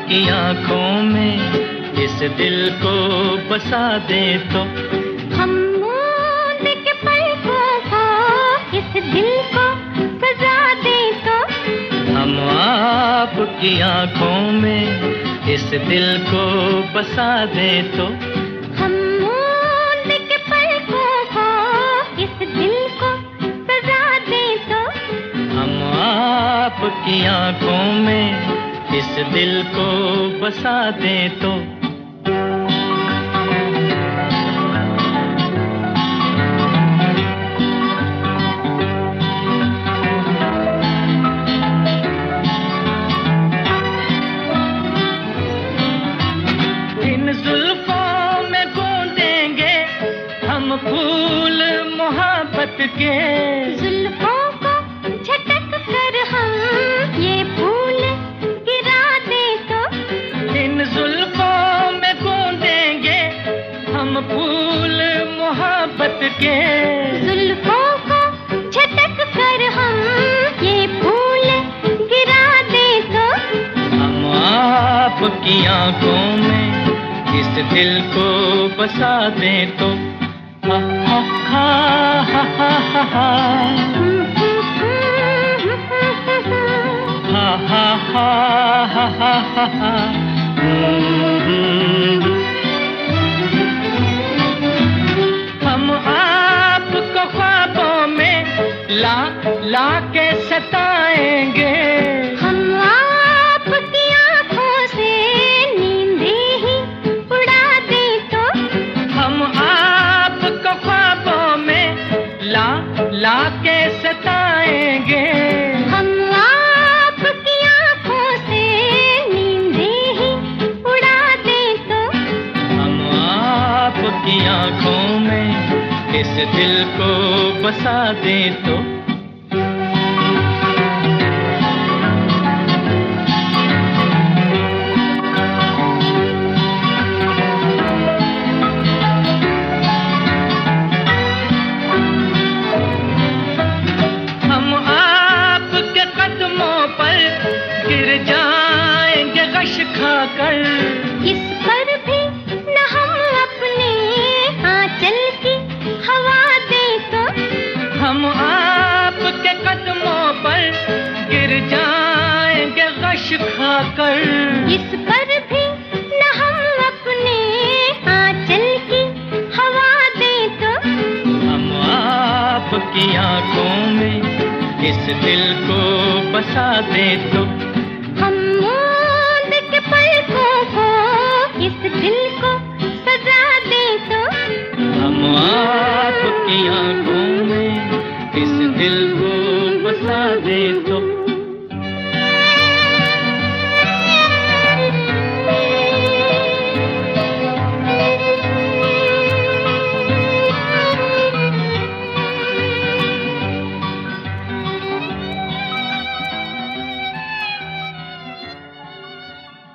आपकी आंखों में इस दिल को बसा दे तो हम मूंद के पलकों को इस दिल को सजा दे तो हम आपकी आंखों में इस दिल को बसा दे तो हम मूंद के पलकों को इस दिल को सजा दे तो हम आपकी आंखों में इस दिल को बसा दे तो फूल मोहब्बत के जुल्फों को झटक कर हम ये फूल गिरा दे तो इन जुल्फों में गूंदेंगे हम फूल मोहब्बत के जुल्फों को झटक कर हम ये फूल गिरा दे तो हम आपकी आंखों में इस दिल को बसा दे तो हा हा हा हा हा हा हा हा हा हा हम आपको ख्वाबों में ला के सताएंगे हम आपकी आंखों से नींदे ही उड़ा दे तो हम आपको ख्वाबों में ला के सताएंगे हम आपकी आंखों से नींदे ही उड़ा दे तो हम आपकी आंखों में इस दिल को बसा दे तो खाकर इस पर भी न हम अपने आंचल की हवा दे तो हम आपके कदमों पर गिर जाएंगे गश खाकर इस पर भी न हम अपने आंचल की हवा दे तो हम आपकी आंखों में इस दिल को बसा दे तो इस दिल को सजा दे तो हम आपकी आंखों में इस दिल को बसा दे तो